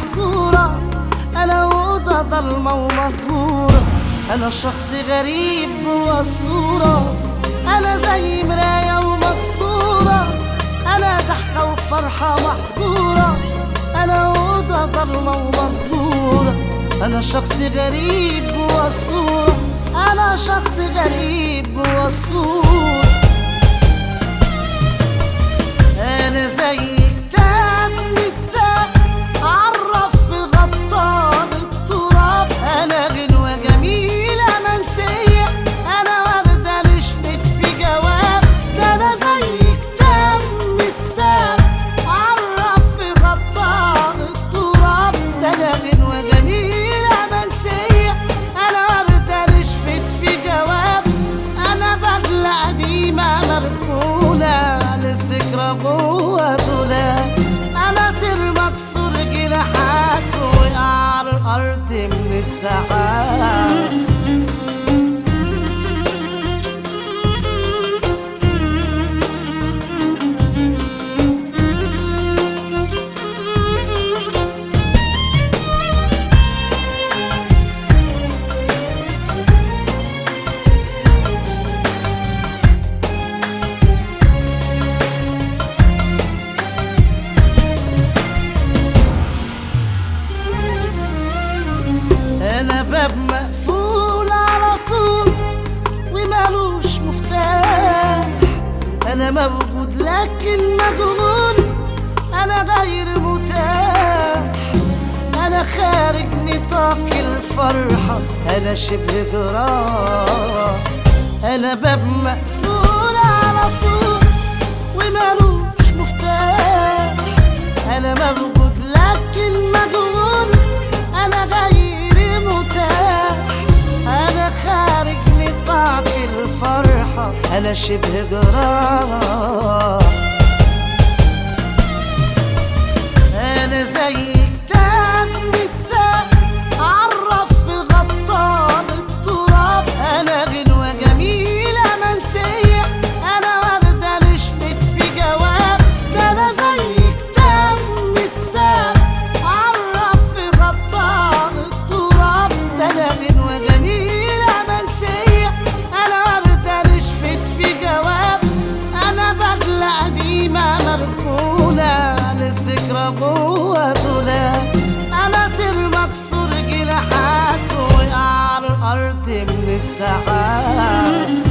محظورة، أنا أوضة ضلمة ومهجورة، أنا شخص غريب جوا الصورة، أنا زي مراية ومكسورة، أنا ضحكة وفرحة محظورة، أنا أوضة ضلمة ومهجورة، أنا شخص غريب جوا الصورة، أنا شخص غريب جوا الصورة. أنا زي كتاب متساق عرف في غطاء التراب، أنا غنوة جميلة منسية، أنا وردة نشفت في جواب، ده أنا زي كتاب متساق عرف في غطاء التراب، ده أنا غنوة جميلة منسية، أنا وردة نشفت في جواب، أنا بدلة قديمة مركونة للذكرى جوا دولاب، أنا طير مكسور جناحات وقع على الأرض من السحاب. أنا باب مقفول على طول ومالوش مفتاح، أنا موجود لكن مجهول، أنا غير متاح، أنا خارج نطاق الفرحة، أنا شبه جراح، أنا باب مقفول على طول ومالوش مفتاح، أنا موجود لكن مجهول، أنا غير متاح، أنا خارج نطاق الفرحة، أنا شبه جراح. أنا زي كتاب متساق عرف في غطاء التراب، أنا غنوة جميلة منسية، أنا وردة نشفت في جواب، ده أنا زي كتاب متساق عرف في غطاء التراب، ده أنا غنوة جميلة منسية، أنا وردة نشفت في جواب، أنا بدلة قديمة مركونة للذكرى جوا دولاب، أنا طير مكسور جناحات وقع على الأرض من السحاب.